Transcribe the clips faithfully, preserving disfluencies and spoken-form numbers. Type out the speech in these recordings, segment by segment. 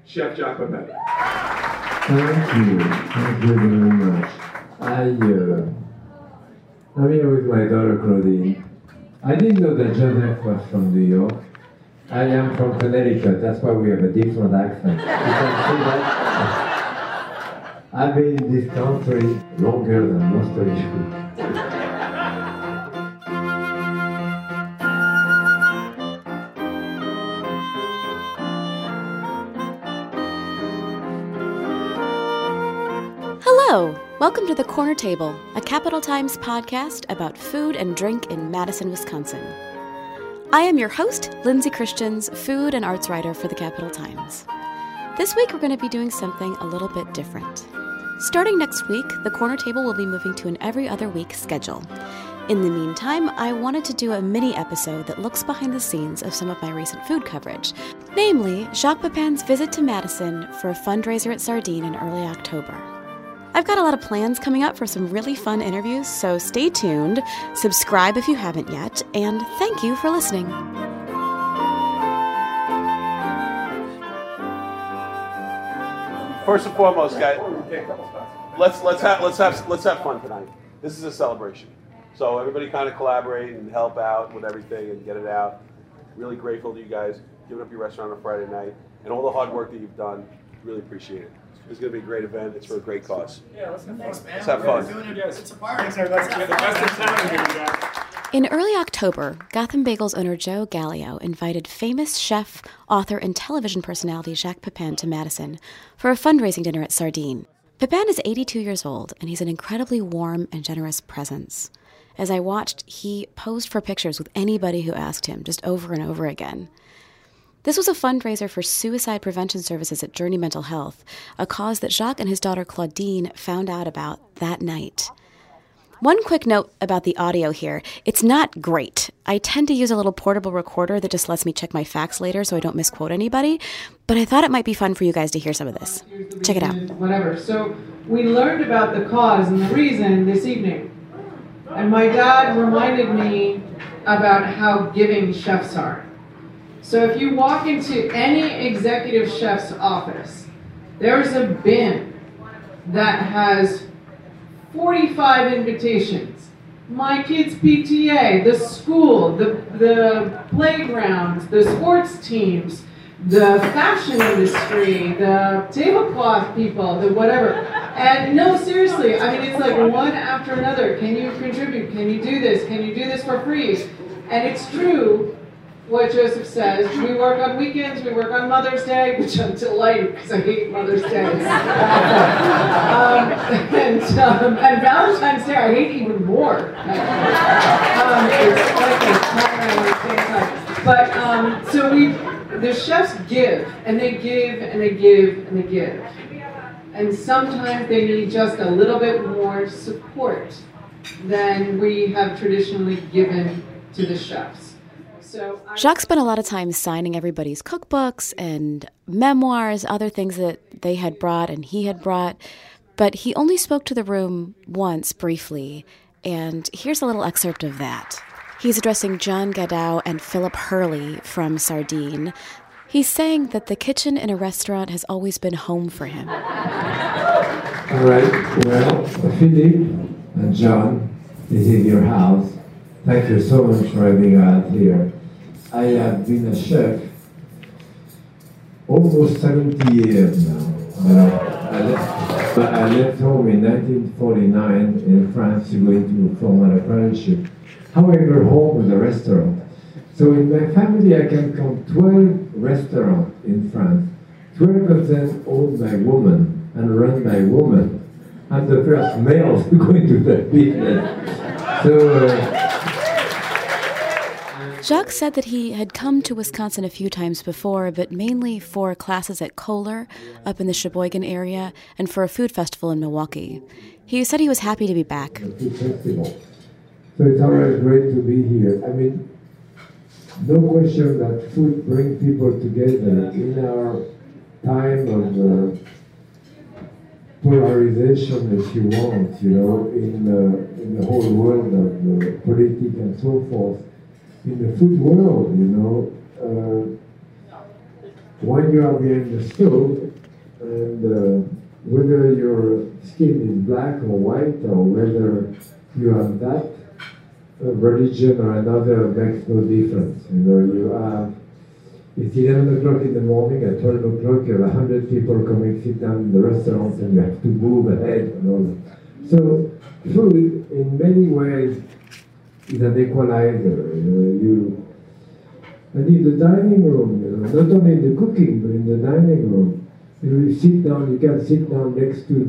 Chef Jacques Pepin. Thank you. Thank you very much. I, uh, I'm here with my daughter Claudine. I didn't know that Joseph was from New York. I am from Connecticut. That's why we have a different accent. You can see that? I've been in this country longer than most of you. Hello! Welcome to The Corner Table, a Capital Times podcast about food and drink in Madison, Wisconsin. I am your host, Lindsay Christians, food and arts writer for The Capital Times. This week we're going to be doing something a little bit different. Starting next week, The Corner Table will be moving to an every other week schedule. In the meantime, I wanted to do a mini episode that looks behind the scenes of some of my recent food coverage, namely Jacques Pepin's visit to Madison for a fundraiser at Sardine in early October. I've got a lot of plans coming up for some really fun interviews, so stay tuned, subscribe if you haven't yet, and thank you for listening. First and foremost, guys, let's let's have let's have let's have fun tonight. This is a celebration, so everybody kind of collaborate and help out with everything and get it out. Really grateful to you guys giving up your restaurant on Friday night and all the hard work that you've done. Really appreciate it. It's going to be a great event. It's for a great cause. Yeah, let's have fun. Let's have fun. Yes, it's a party. Thanks, everybody. Let's have the best of time here, guys. In early October, Gotham Bagels owner Joe Gallio invited famous chef, author, and television personality Jacques Pepin to Madison for a fundraising dinner at Sardine. Pepin is eighty-two years old, and he's an incredibly warm and generous presence. As I watched, he posed for pictures with anybody who asked him, just over and over again. This was a fundraiser for suicide prevention services at Journey Mental Health, a cause that Jacques and his daughter Claudine found out about that night. One quick note about the audio here. It's not great. I tend to use a little portable recorder that just lets me check my facts later so I don't misquote anybody, but I thought it might be fun for you guys to hear some of this. Check it out. Whatever. So we learned about the cause and the reason this evening. And my dad reminded me about how giving chefs are. So if you walk into any executive chef's office, there's a bin that has forty-five invitations. My kids' P T A, the school, the, the playgrounds, the sports teams, the fashion industry, the tablecloth people, the whatever. And no, seriously, I mean, it's like one after another. Can you contribute? Can you do this? Can you do this for free? And it's true what Joseph says. We work on weekends, we work on Mother's Day, which I'm delighted because I hate Mother's Day. um, and, um, and Valentine's Day I hate even more. Um, it's like a time at the same time. But um, so we, the chefs give, and they give, and they give, and they give. And sometimes they need just a little bit more support than we have traditionally given to the chefs. So Jacques spent a lot of time signing everybody's cookbooks and memoirs, other things that they had brought and he had brought, but he only spoke to the room once briefly, and here's a little excerpt of that. He's addressing John Gadow and Philip Hurley from Sardine. He's saying that the kitchen in a restaurant has always been home for him. All right, well, Philip and John, this is your house. Thank you so much for having us here. I have been a chef almost seventy years now. Uh, I, left, I left home in nineteen forty-nine in France to go into formal apprenticeship. However, home was a restaurant. So in my family, I can count twelve restaurants in France. twelve of them owned by women and run by women. I'm the first male to go into that business. So. Uh, Jacques said that he had come to Wisconsin a few times before, but mainly for classes at Kohler, up in the Sheboygan area, and for a food festival in Milwaukee. He said he was happy to be back. Food festival. So it's always great to be here. I mean, no question that food brings people together in our time of uh, polarization, if you want, you know, in, uh, in the whole world of uh, politics and so forth. In the food world, you know, uh, when you are behind the stove, and uh, whether your skin is black or white, or whether you have that uh, religion or another, makes no difference. You know, you have, it's eleven o'clock in the morning, at twelve o'clock you have one hundred people coming sit down in the restaurant and you have to move ahead and all that. So food, in many ways, is an equalizer. You know, you, and in the dining room, you know, not only in the cooking, but in the dining room, you sit down, you can sit down next to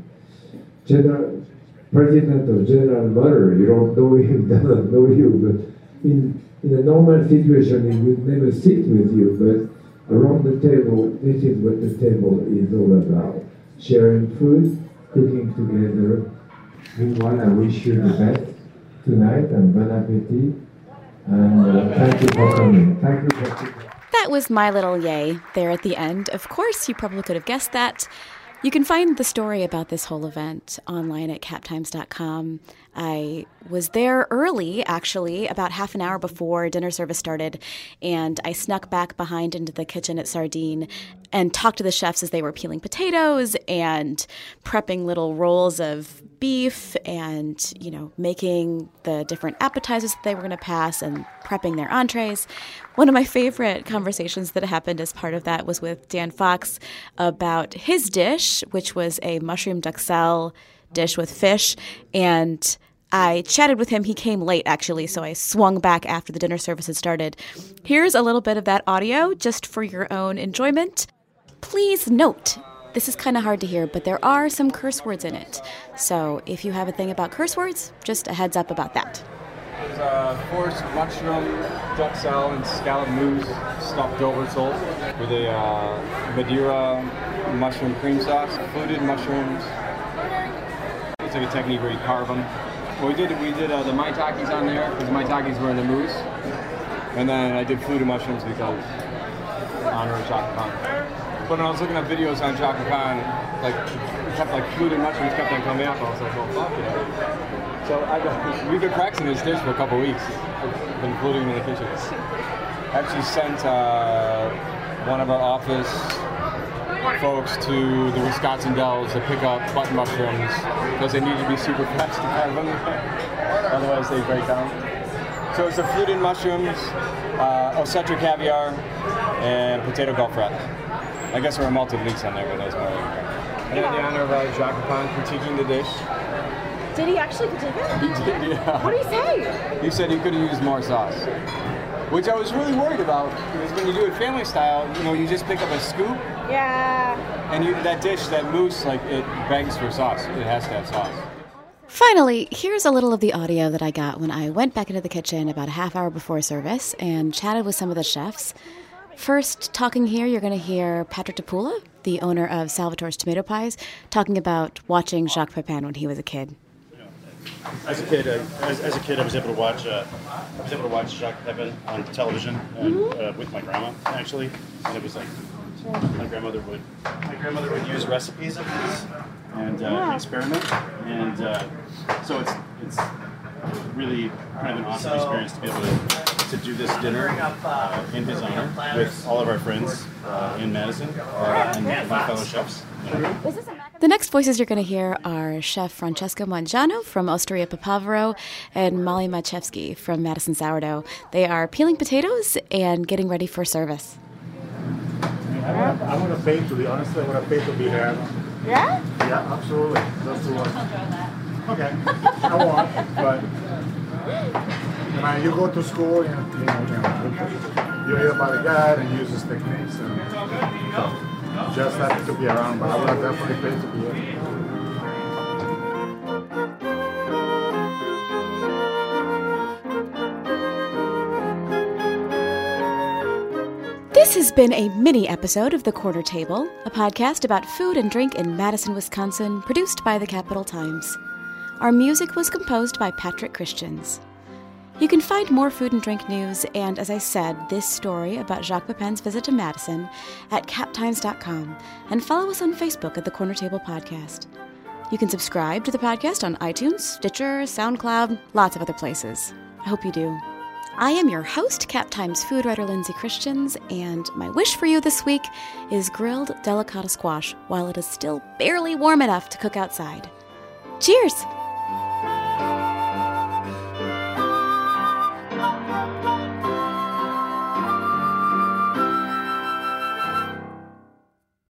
the general president or General Mother. You don't know him, doesn't know you, but in, in a normal situation, he would never sit with you, but around the table, this is what the table is all about. Sharing food, cooking together. Meanwhile, I wish you the best tonight, and bon appetit, and uh, thank you for coming. Thank you for coming. That was my little yay there at the end. Of course, you probably could have guessed that. You can find the story about this whole event online at cap times dot com. I was there early, actually, about half an hour before dinner service started, and I snuck back behind into the kitchen at Sardine and talked to the chefs as they were peeling potatoes and prepping little rolls of beef and, you know, making the different appetizers that they were going to pass and prepping their entrees. One of my favorite conversations that happened as part of that was with Dan Fox about his dish, which was a mushroom duxelle dish with fish, and I chatted with him. He came late, actually, so I swung back after the dinner service had started. Here's a little bit of that audio, just for your own enjoyment. Please note, this is kind of hard to hear, but there are some curse words in it. So if you have a thing about curse words, just a heads up about that. There's a forced mushroom, duxelle, and scallop mousse stuffed over sole with a uh, Madeira mushroom cream sauce, fluted mushrooms. It's like a technique where you carve them. Well, we did we did uh, the maitakes on there because the maitakes were in the mousse, and then I did fluted mushrooms because in honor of Chaka Khan. But when I was looking at videos on Chaka Khan, like it kept like fluted mushrooms kept on coming up. I was like, well, fuck it. So I got, we've been practicing this dish for a couple of weeks. I've been fluting in the kitchen. I actually sent uh, one of our office folks to the Wisconsin Dells to pick up button mushrooms because they need to be super fast to carve them, otherwise they break down. So it's the fluted mushrooms, uh, Osetra caviar, and potato gulfrat. I guess there were malted leeks on there, but that's more. I had the honor of uh, Jacques Pepin critiquing the dish. Did he actually critique it? He did, yeah. What did he say? He said he could have used more sauce. Which I was really worried about, because when you do it family style, you know, you just pick up a scoop. Yeah. And you, that dish, that mousse, like, it begs for sauce. It has to have sauce. Finally, here's a little of the audio that I got when I went back into the kitchen about a half hour before service and chatted with some of the chefs. First, talking here, you're going to hear Patrick Tapula, the owner of Salvatore's Tomato Pies, talking about watching Jacques Pepin when he was a kid. As a kid, uh, as, as a kid, I was able to watch. Uh, I was able to watch Jacques Pepin on television and, Mm-hmm. uh, with my grandma, actually, and it was like my grandmother would my grandmother would use recipes of these and uh, Yeah. experiment, and uh, so it's it's really kind of an awesome experience to be able to to do this dinner uh, in his honor with all of our friends uh, in Madison uh, and my fellow chefs. You know. The next voices you're going to hear are Chef Francesco Mangiano from Osteria Papavero and Molly Machevsky from Madison Sourdough. They are peeling potatoes and getting ready for service. I want to, I want to pay, to be honest, I want to pay to be here. Yeah? Yeah, absolutely. Just to watch. Okay, I won't, but you know, you go to school, you know, you, know, you, know, you hear about a guy and use his techniques, and so just happy to be around, but I would definitely pay to be here. This has been a mini episode of The Corner Table, a podcast about food and drink in Madison, Wisconsin, produced by the Capital Times. Our music was composed by Patrick Christians. You can find more food and drink news and, as I said, this story about Jacques Pepin's visit to Madison at cap times dot com and follow us on Facebook at The Corner Table Podcast. You can subscribe to the podcast on iTunes, Stitcher, SoundCloud, lots of other places. I hope you do. I am your host, Cap Times food writer Lindsay Christians, and my wish for you this week is grilled delicata squash while it is still barely warm enough to cook outside. Cheers!